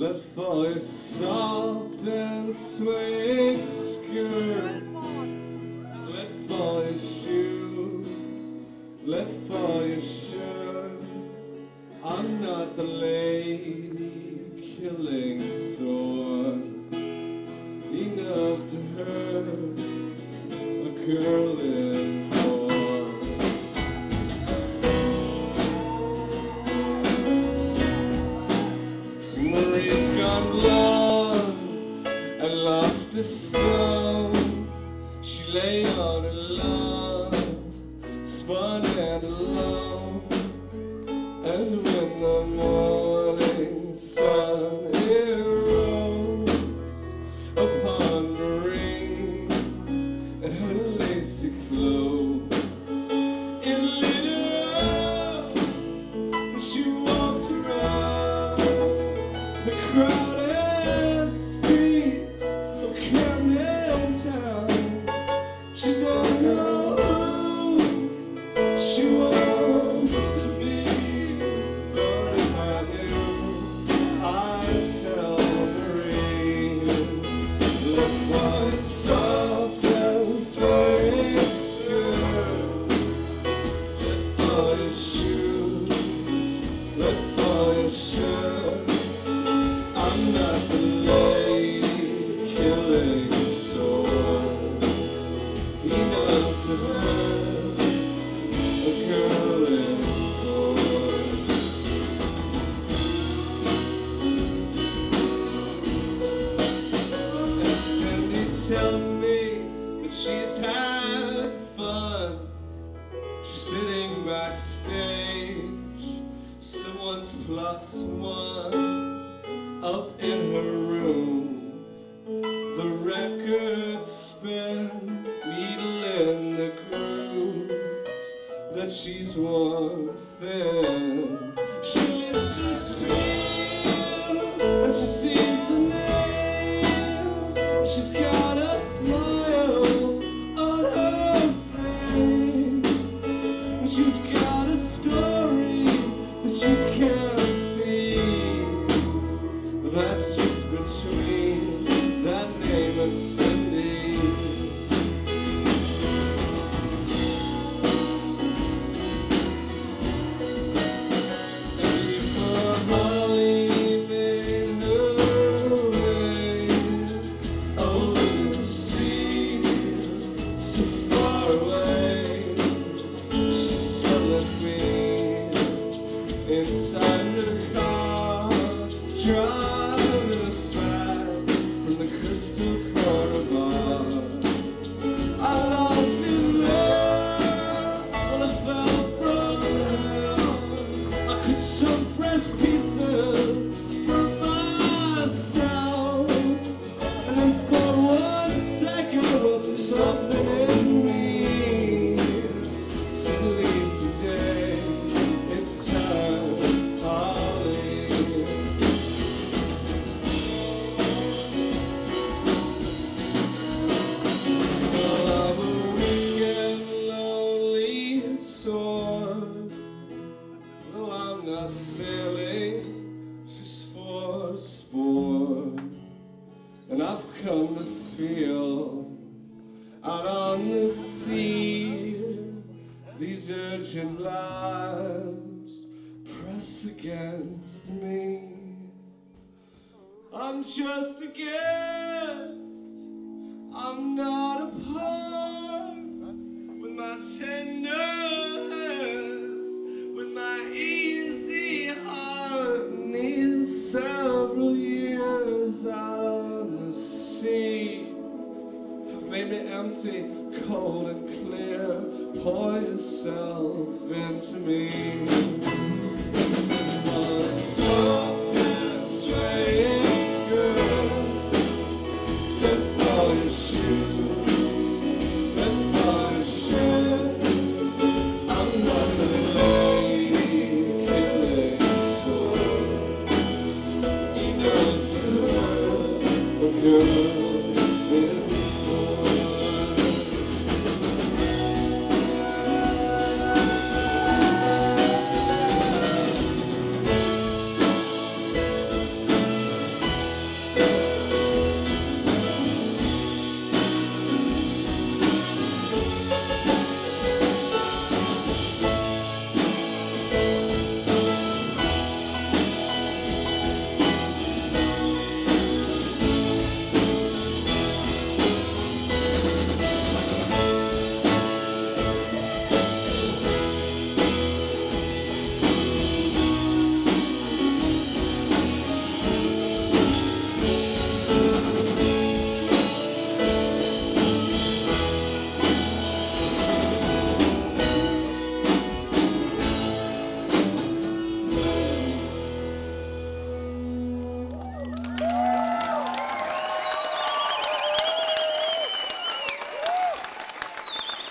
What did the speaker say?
Let fall your soft and swaying skirt. Let fall your shoes. Let fall your shirt. I'm not the lady killing sword. Enough to hurt a girl in war. Marie's gone blonde and lost a stone. She lay on her lawn, spun and alone. And when the morning sun arose upon the ring and her lacy clothes, it lit her up when she walked around the crowded streets of Camden Town. She don't know who she wants to be, but if I knew, I'd tell Marie. Look for the soft and swaying skirt. Look for your shoes. Look for your shirt. I'm not the lady killing sword. Enough to hurt a girl in court. And Cindy tells me that she's had fun. She's sitting backstage, someone's +1 up in her room. The records spin, needle in the grooves that she's worn thin. She lifts her sleeve and she sees the name. She's got a smile on her face, and she's got a story that you can't see. That's just between that name and Cindy. And if her Holly made her way over the sea, so far away, she's telling me inside her car, driving us back from the Crystal Corner Bar. I lost you there when I fell from hell. I could sew fresh pieces for myself, and then for 1 second was something in me. Suddenly today, it's time, Holly. Well, I'm a wicked, lonely sword. No, I'm not sailing just for sport. And I've come to feel out on the sea these urgent lives press against me. I'm just a guest. I'm not a part with my tender hand, with my easy heart, needs several years out on the sea. Have made me empty, cold and clear. Pour yourself into me. For it's soft and swaying skirt. Let fall your shoes. Let fall your shirt. I'm not the lady killing sword. Enough to hurt a girl.